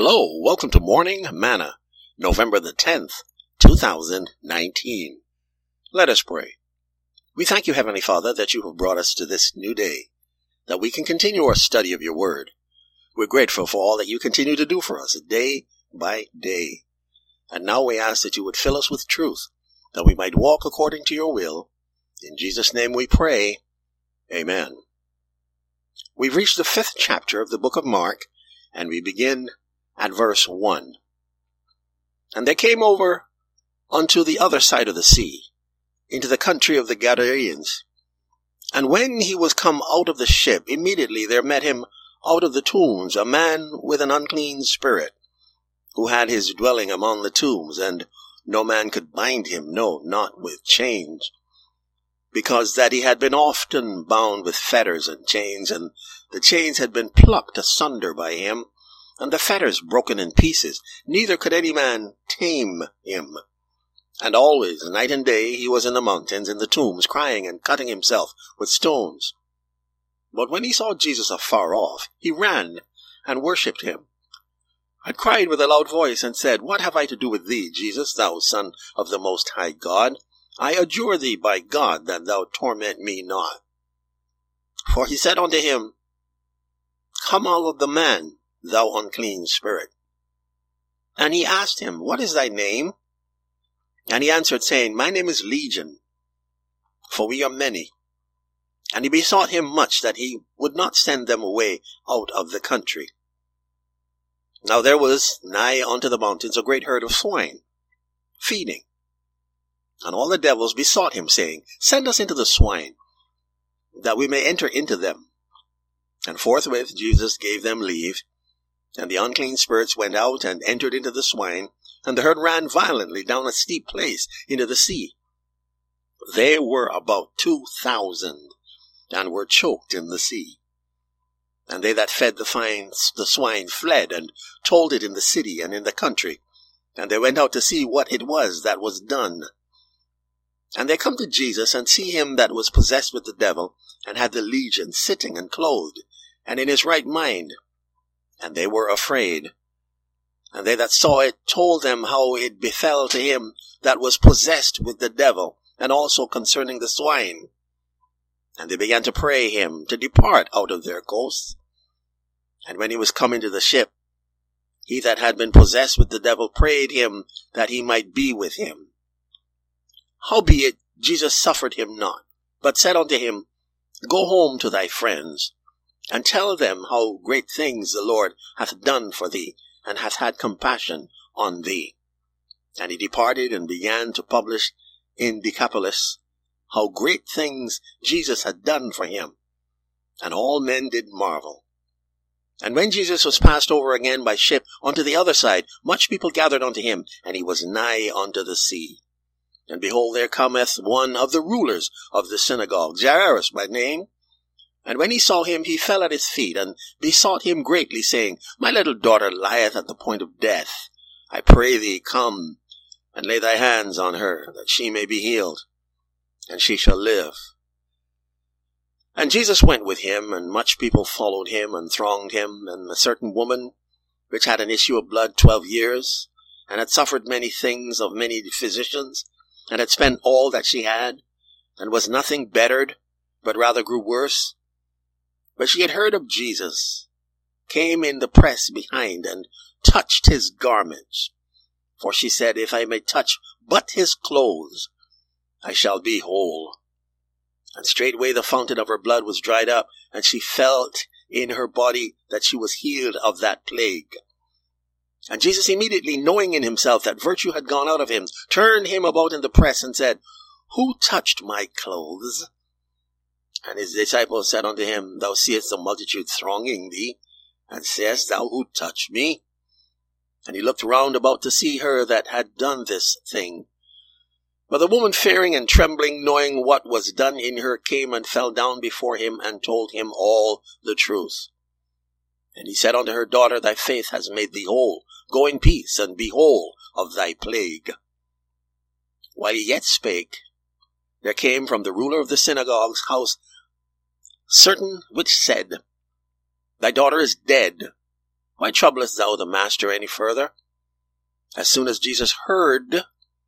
Hello, welcome to Morning Manna, November the 10th, 2019. Let us pray. We thank you, Heavenly Father, that you have brought us to this new day, that we can continue our study of your word. We're grateful for all that you continue to do for us day by day. And now we ask that you would fill us with truth, that we might walk according to your will. In Jesus' name we pray. Amen. We've reached the 5th chapter of the book of Mark, and we begin at verse 1. And they came over unto the other side of the sea, into the country of the Gadarenes. And when he was come out of the ship, immediately there met him out of the tombs a man with an unclean spirit, who had his dwelling among the tombs, and no man could bind him, no, not with chains, because that he had been often bound with fetters and chains, and the chains had been plucked asunder by him, and the fetters broken in pieces, neither could any man tame him. And always, night and day, he was in the mountains, in the tombs, crying and cutting himself with stones. But when he saw Jesus afar off, he ran and worshipped him, and cried with a loud voice, and said, What have I to do with thee, Jesus, thou Son of the Most High God? I adjure thee by God that thou torment me not. For he said unto him, Come out of the man, thou unclean spirit. And he asked him, What is thy name? And he answered, saying, My name is Legion, for we are many. And he besought him much that he would not send them away out of the country. Now there was nigh unto the mountains a great herd of swine, feeding. And all the devils besought him, saying, Send us into the swine, that we may enter into them. And forthwith Jesus gave them leave. And the unclean spirits went out and entered into the swine, and the herd ran violently down a steep place into the sea. They were about 2,000, and were choked in the sea. And they that fed the swine fled, and told it in the city and in the country. And they went out to see what it was that was done. And they come to Jesus, and see him that was possessed with the devil, and had the legion, sitting and clothed, and in his right mind. And they were afraid. And they that saw it told them how it befell to him that was possessed with the devil, and also concerning the swine. And they began to pray him to depart out of their coasts. And when he was come into the ship, he that had been possessed with the devil prayed him that he might be with him. Howbeit Jesus suffered him not, but said unto him, Go home to thy friends, and tell them how great things the Lord hath done for thee, and hath had compassion on thee. And he departed and began to publish in Decapolis how great things Jesus had done for him. And all men did marvel. And when Jesus was passed over again by ship unto the other side, much people gathered unto him, and he was nigh unto the sea. And behold, there cometh one of the rulers of the synagogue, Jairus by name. And when he saw him, he fell at his feet, and besought him greatly, saying, My little daughter lieth at the point of death. I pray thee, come, and lay thy hands on her, that she may be healed, and she shall live. And Jesus went with him, and much people followed him, and thronged him. And a certain woman, which had an issue of blood 12 years, and had suffered many things of many physicians, and had spent all that she had, and was nothing bettered, but rather grew worse. But she had heard of Jesus, came in the press behind, and touched his garments. For she said, If I may touch but his clothes, I shall be whole. And straightway the fountain of her blood was dried up, and she felt in her body that she was healed of that plague. And Jesus, immediately knowing in himself that virtue had gone out of him, turned him about in the press, and said, Who touched my clothes? And his disciples said unto him, Thou seest the multitude thronging thee, and sayest thou, Who touched me? And he looked round about to see her that had done this thing. But the woman, fearing and trembling, knowing what was done in her, came and fell down before him, and told him all the truth. And he said unto her, Daughter, thy faith has made thee whole. Go in peace, and be whole of thy plague. While he yet spake, there came from the ruler of the synagogue's house certain which said, Thy daughter is dead. Why troublest thou the master any further? As soon as Jesus heard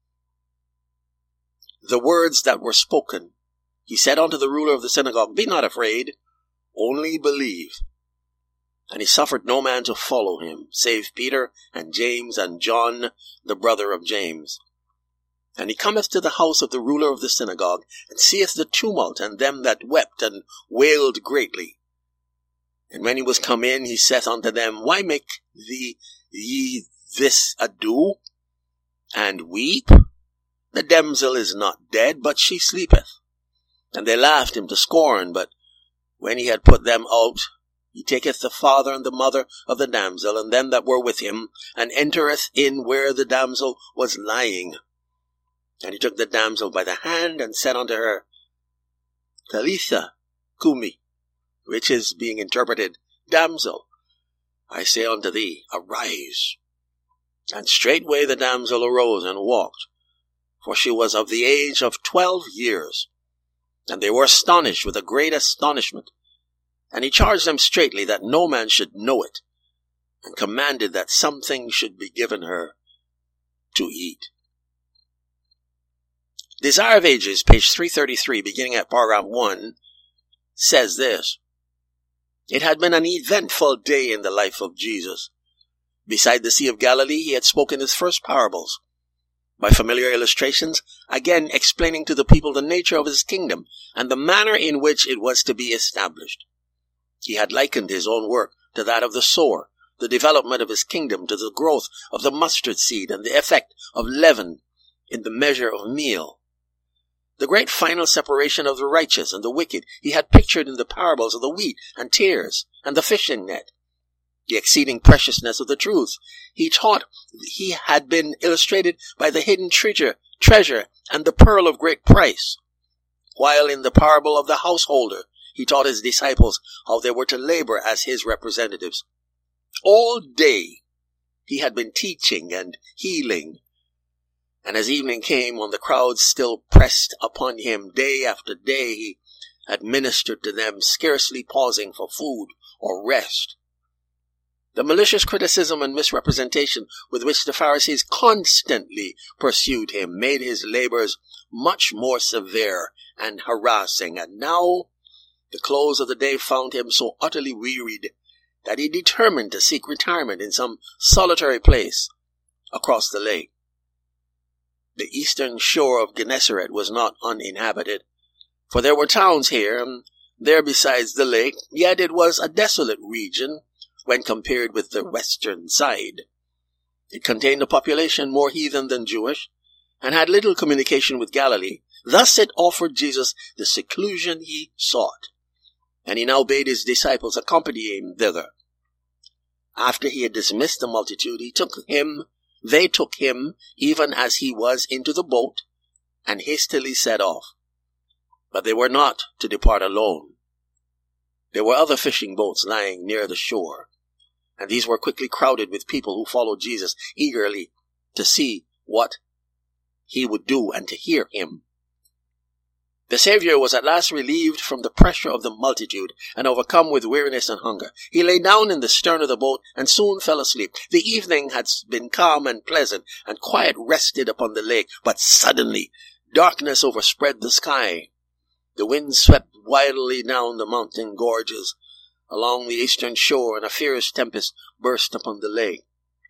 the words that were spoken, he said unto the ruler of the synagogue, Be not afraid, only believe. And he suffered no man to follow him, save Peter and James and John, the brother of James. And he cometh to the house of the ruler of the synagogue, and seeth the tumult, and them that wept and wailed greatly. And when he was come in, he saith unto them, Why make ye this ado, and weep? The damsel is not dead, but she sleepeth. And they laughed him to scorn, but when he had put them out, he taketh the father and the mother of the damsel, and them that were with him, and entereth in where the damsel was lying. And he took the damsel by the hand, and said unto her, Talitha cumi, which is, being interpreted, Damsel, I say unto thee, arise. And straightway the damsel arose and walked, for she was of the age of 12 years. And they were astonished with a great astonishment. And he charged them straitly that no man should know it, and commanded that something should be given her to eat. Desire of Ages, page 333, beginning at paragraph 1, says this. It had been an eventful day in the life of Jesus. Beside the Sea of Galilee, he had spoken his first parables, by familiar illustrations, again explaining to the people the nature of his kingdom and the manner in which it was to be established. He had likened his own work to that of the sower, the development of his kingdom to the growth of the mustard seed and the effect of leaven in the measure of meal. The great final separation of the righteous and the wicked he had pictured in the parables of the wheat and tares and the fishing net. The exceeding preciousness of the truth he taught he had been illustrated by the hidden treasure and the pearl of great price. While in the parable of the householder he taught his disciples how they were to labor as his representatives. All day he had been teaching and healing. And as evening came, when the crowds still pressed upon him day after day, he administered to them, scarcely pausing for food or rest. The malicious criticism and misrepresentation with which the Pharisees constantly pursued him made his labors much more severe and harassing, and now the close of the day found him so utterly wearied that he determined to seek retirement in some solitary place across the lake. The eastern shore of Gennesaret was not uninhabited, for there were towns here and there besides the lake, yet it was a desolate region when compared with the western side. It contained a population more heathen than Jewish, and had little communication with Galilee. Thus it offered Jesus the seclusion he sought, and he now bade his disciples accompany him thither. After he had dismissed the multitude, they took him, even as he was, into the boat, and hastily set off. But they were not to depart alone. There were other fishing boats lying near the shore, and these were quickly crowded with people who followed Jesus eagerly to see what he would do and to hear him. The Savior was at last relieved from the pressure of the multitude and overcome with weariness and hunger. He lay down in the stern of the boat and soon fell asleep. The evening had been calm and pleasant, and quiet rested upon the lake, but suddenly darkness overspread the sky. The wind swept wildly down the mountain gorges along the eastern shore, and a fierce tempest burst upon the lake.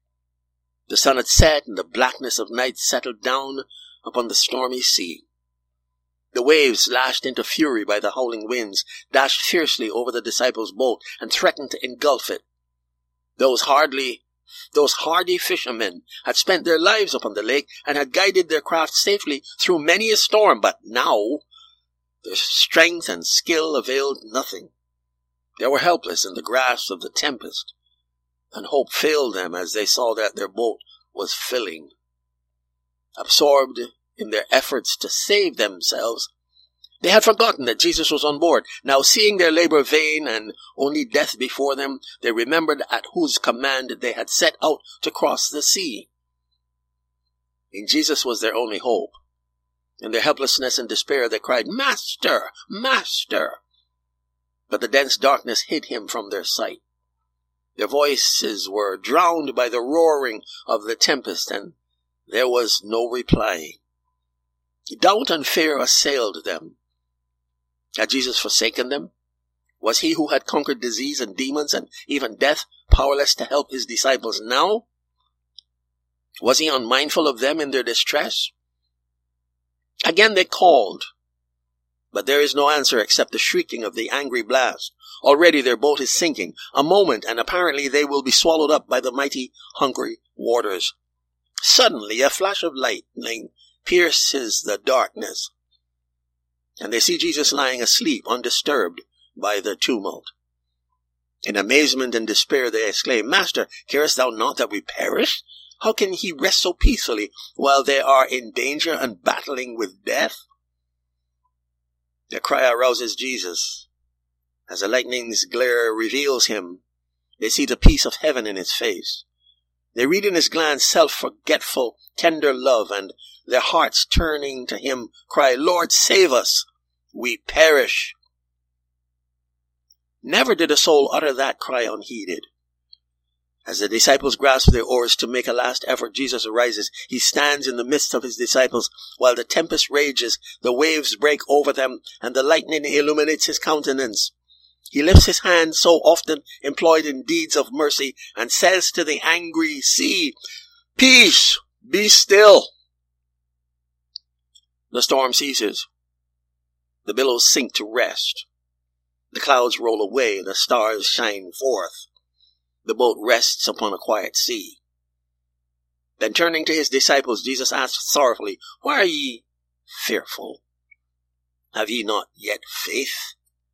The sun had set, and the blackness of night settled down upon the stormy sea. The waves, lashed into fury by the howling winds, dashed fiercely over the disciples' boat and threatened to engulf it. Those hardy fishermen had spent their lives upon the lake and had guided their craft safely through many a storm, but now their strength and skill availed nothing. They were helpless in the grasp of the tempest, and hope failed them as they saw that their boat was filling. Absorbed in their efforts to save themselves, they had forgotten that Jesus was on board. Now, seeing their labor vain and only death before them, they remembered at whose command they had set out to cross the sea. In Jesus was their only hope. In their helplessness and despair, they cried, "Master! Master!" But the dense darkness hid him from their sight. Their voices were drowned by the roaring of the tempest, and there was no reply. Doubt and fear assailed them. Had Jesus forsaken them? Was he who had conquered disease and demons and even death powerless to help his disciples now? Was he unmindful of them in their distress? Again they called, but there is no answer except the shrieking of the angry blast. Already their boat is sinking. A moment, and apparently they will be swallowed up by the mighty, hungry waters. Suddenly, a flash of lightning pierces the darkness, and they see Jesus lying asleep, undisturbed by the tumult. In amazement and despair they exclaim, "Master, carest thou not that we perish? How can he rest so peacefully while they are in danger and battling with death?" Their cry arouses Jesus. As the lightning's glare reveals him, they see the peace of heaven in his face. They read in his glance self-forgetful, tender love, and their hearts turning to him cry, "Lord, save us! We perish." Never did a soul utter that cry unheeded. As the disciples grasp their oars to make a last effort, Jesus arises. He stands in the midst of his disciples while the tempest rages, the waves break over them, and the lightning illuminates his countenance. He lifts his hand, so often employed in deeds of mercy, and says to the angry sea, "Peace, be still." The storm ceases. The billows sink to rest. The clouds roll away. The stars shine forth. The boat rests upon a quiet sea. Then turning to his disciples, Jesus asks sorrowfully, "Why are ye fearful? Have ye not yet faith?"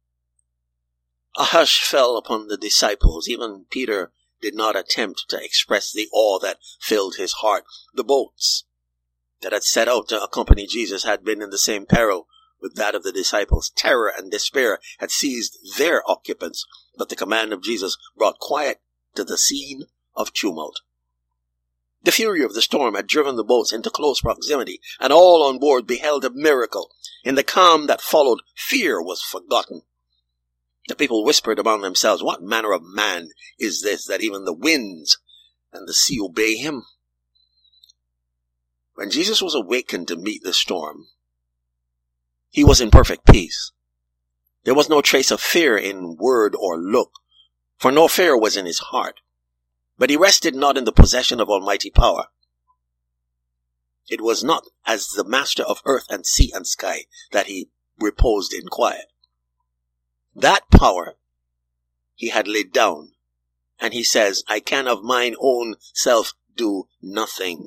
A hush fell upon the disciples. Even Peter did not attempt to express the awe that filled his heart. The boats that had set out to accompany Jesus had been in the same peril with that of the disciples. Terror and despair had seized their occupants, but the command of Jesus brought quiet to the scene of tumult. The fury of the storm had driven the boats into close proximity, and all on board beheld a miracle. In the calm that followed, fear was forgotten. The people whispered among themselves, "What manner of man is this, that even the winds and the sea obey him?" When Jesus was awakened to meet the storm, he was in perfect peace. There was no trace of fear in word or look, for no fear was in his heart. But he rested not in the possession of almighty power. It was not as the master of earth and sea and sky that he reposed in quiet. That power he had laid down, and he says, "I can of mine own self do nothing."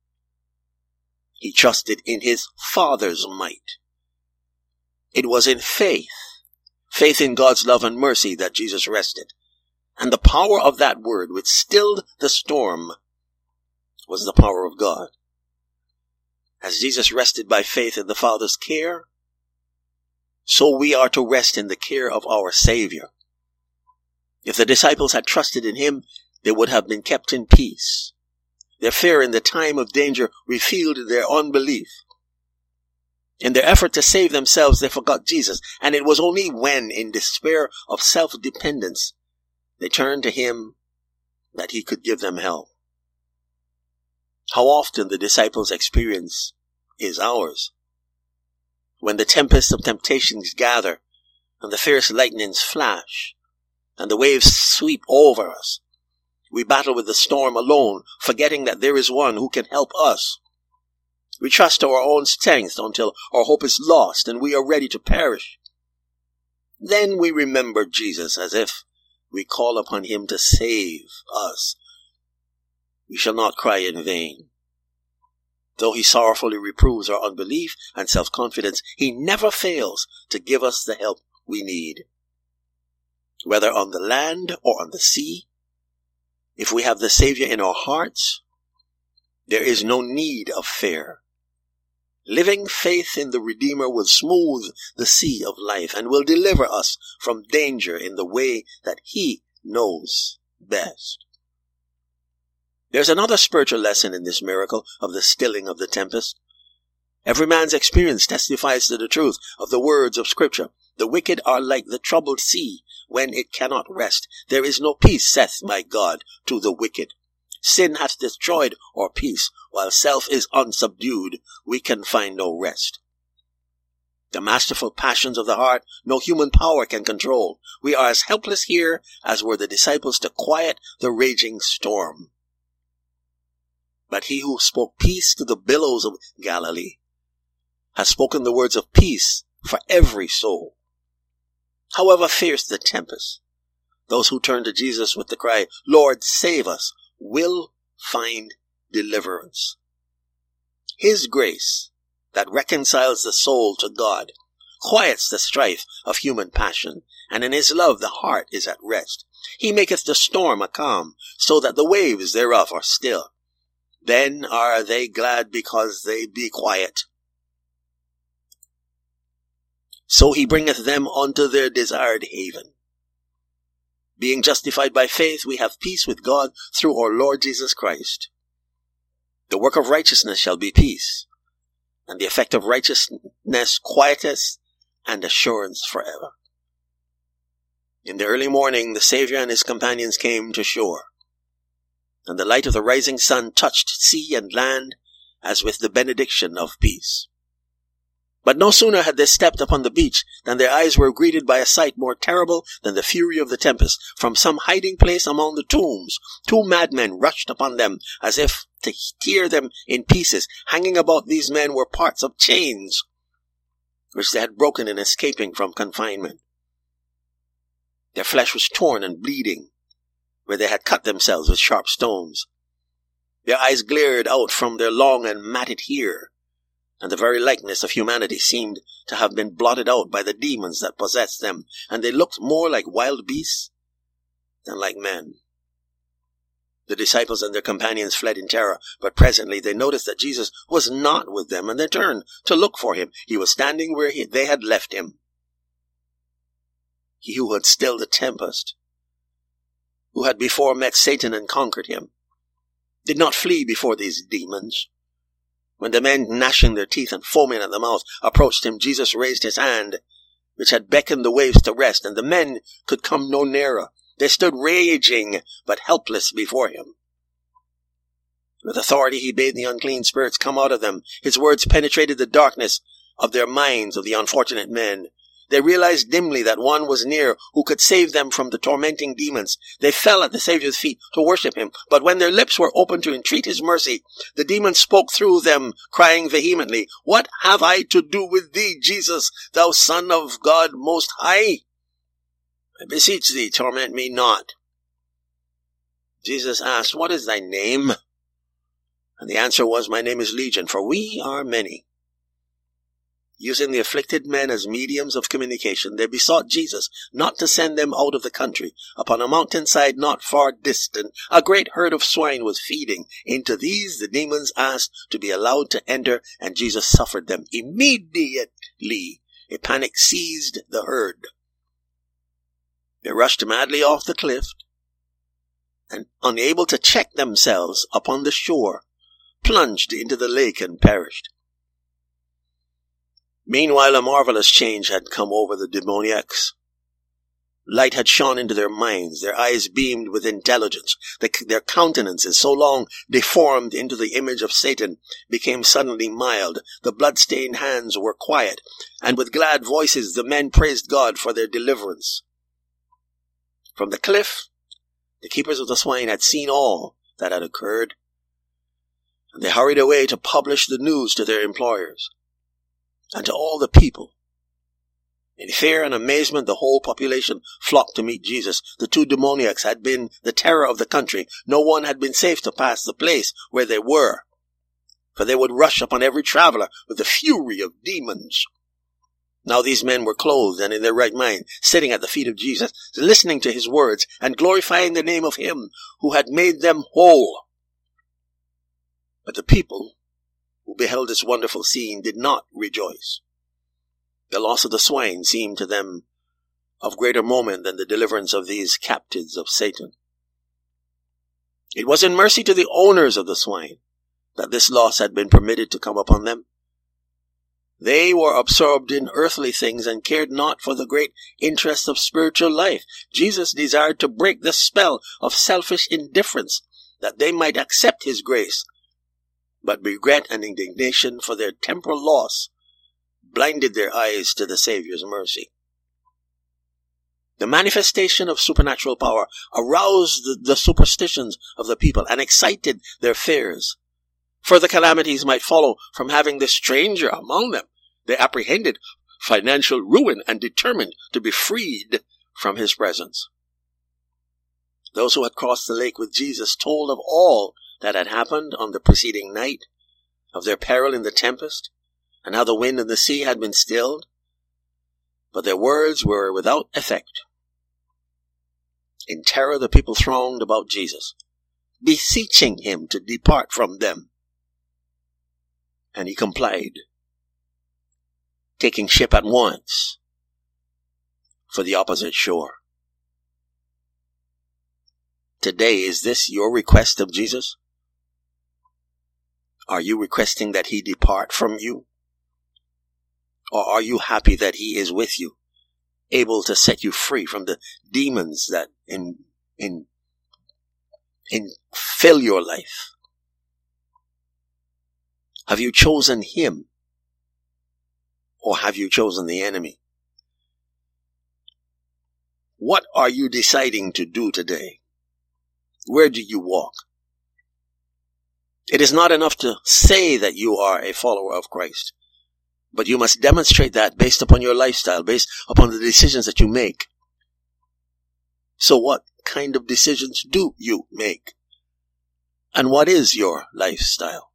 He trusted in his Father's might. It was in faith in God's love and mercy, that Jesus rested. And the power of that word which stilled the storm was the power of God. As Jesus rested by faith in the Father's care, so we are to rest in the care of our Savior. If the disciples had trusted in him, they would have been kept in peace. Their fear in the time of danger revealed their unbelief. In their effort to save themselves, they forgot Jesus, and it was only when, in despair of self-dependence, they turned to him that he could give them help. How often the disciples' experience is ours. When the tempests of temptations gather, and the fierce lightnings flash, and the waves sweep over us, we battle with the storm alone, forgetting that there is one who can help us. We trust our own strength until our hope is lost and we are ready to perish. Then we remember Jesus, as if we call upon him to save us. We shall not cry in vain. Though he sorrowfully reproves our unbelief and self-confidence, he never fails to give us the help we need. Whether on the land or on the sea, if we have the Savior in our hearts, there is no need of fear. Living faith in the Redeemer will smooth the sea of life and will deliver us from danger in the way that he knows best. There's another spiritual lesson in this miracle of the stilling of the tempest. Every man's experience testifies to the truth of the words of Scripture. The wicked are like the troubled sea, when it cannot rest. There is no peace, saith my God, to the wicked. Sin hath destroyed our peace, while self is unsubdued. We can find no rest. The masterful passions of the heart no human power can control. We are as helpless here as were the disciples to quiet the raging storm. But he who spoke peace to the billows of Galilee has spoken the words of peace for every soul. However fierce the tempest, those who turn to Jesus with the cry, Lord, save us, will find deliverance. His grace that reconciles the soul to God quiets the strife of human passion, and in his love the heart is at rest. He maketh the storm a calm, so that the waves thereof are still. Then are they glad because they be quiet. So he bringeth them unto their desired haven. Being justified by faith, we have peace with God through our Lord Jesus Christ. The work of righteousness shall be peace, and the effect of righteousness quietness and assurance forever. In the early morning, the Savior and his companions came to shore, and the light of the rising sun touched sea and land as with the benediction of peace. But no sooner had they stepped upon the beach than their eyes were greeted by a sight more terrible than the fury of the tempest. From some hiding place among the tombs, 2 madmen rushed upon them as if to tear them in pieces. Hanging about these men were parts of chains, which they had broken in escaping from confinement. Their flesh was torn and bleeding, where they had cut themselves with sharp stones. Their eyes glared out from their long and matted hair, and the very likeness of humanity seemed to have been blotted out by the demons that possessed them, and they looked more like wild beasts than like men. The disciples and their companions fled in terror, but presently they noticed that Jesus was not with them, and they turned to look for him. He was standing where they had left him. He who had stilled the tempest, who had before met Satan and conquered him, did not flee before these demons. When the men, gnashing their teeth and foaming at the mouth, approached him, Jesus raised his hand, which had beckoned the waves to rest, and the men could come no nearer. They stood raging, but helpless before him. With authority he bade the unclean spirits come out of them. His words penetrated the darkness of their minds of the unfortunate men. They realized dimly that one was near who could save them from the tormenting demons. They fell at the Savior's feet to worship him. But when their lips were open to entreat his mercy, the demons spoke through them, crying vehemently, What have I to do with thee, Jesus, thou Son of God Most High? I beseech thee, torment me not. Jesus asked, What is thy name? And the answer was, My name is Legion, for we are many. Using the afflicted men as mediums of communication, they besought Jesus not to send them out of the country. Upon a mountainside not far distant, a great herd of swine was feeding. Into these the demons asked to be allowed to enter, and Jesus suffered them. Immediately, a panic seized the herd. They rushed madly off the cliff, and unable to check themselves upon the shore, plunged into the lake and perished. Meanwhile, a marvelous change had come over the demoniacs. Light had shone into their minds. Their eyes beamed with intelligence. Their countenances, so long deformed into the image of Satan, became suddenly mild. The blood-stained hands were quiet, and with glad voices the men praised God for their deliverance. From the cliff, the keepers of the swine had seen all that had occurred, and they hurried away to publish the news to their employers and to all the people. In fear and amazement, the whole population flocked to meet Jesus. The 2 demoniacs had been the terror of the country. No one had been safe to pass the place where they were, for they would rush upon every traveler with the fury of demons. Now these men were clothed and in their right mind, sitting at the feet of Jesus, listening to his words and glorifying the name of him who had made them whole. But the people who beheld this wonderful scene did not rejoice. The loss of the swine seemed to them of greater moment than the deliverance of these captives of Satan. It was in mercy to the owners of the swine that this loss had been permitted to come upon them. They were absorbed in earthly things and cared not for the great interest of spiritual life. Jesus desired to break the spell of selfish indifference, that they might accept his grace. But regret and indignation for their temporal loss blinded their eyes to the Savior's mercy. The manifestation of supernatural power aroused the superstitions of the people and excited their fears. Further calamities might follow from having this stranger among them. They apprehended financial ruin and determined to be freed from his presence. Those who had crossed the lake with Jesus told of all that had happened on the preceding night, of their peril in the tempest, and how the wind and the sea had been stilled. But their words were without effect. In terror, the people thronged about Jesus, beseeching him to depart from them. And he complied, taking ship at once for the opposite shore. Today, is this your request of Jesus? Are you requesting that he depart from you? Or are you happy that he is with you, able to set you free from the demons that fill your life? Have you chosen him, or have you chosen the enemy? What are you deciding to do today? Where do you walk? It is not enough to say that you are a follower of Christ, but you must demonstrate that based upon your lifestyle, based upon the decisions that you make. So what kind of decisions do you make? And what is your lifestyle?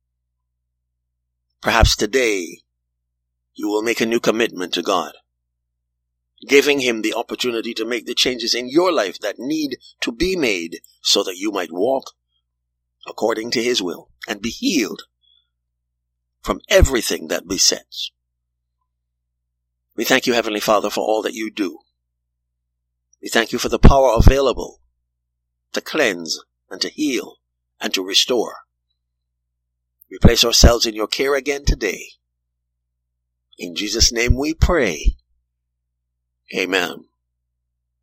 Perhaps today you will make a new commitment to God, giving him the opportunity to make the changes in your life that need to be made so that you might walk according to his will and be healed from everything that besets. We thank you, Heavenly Father, for all that you do. We thank you for the power available to cleanse and to heal and to restore. We place ourselves in your care again today. In Jesus' name we pray. Amen.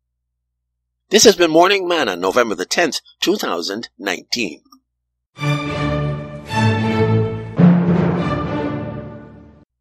This has been Morning Manna, November the 10th, 2019.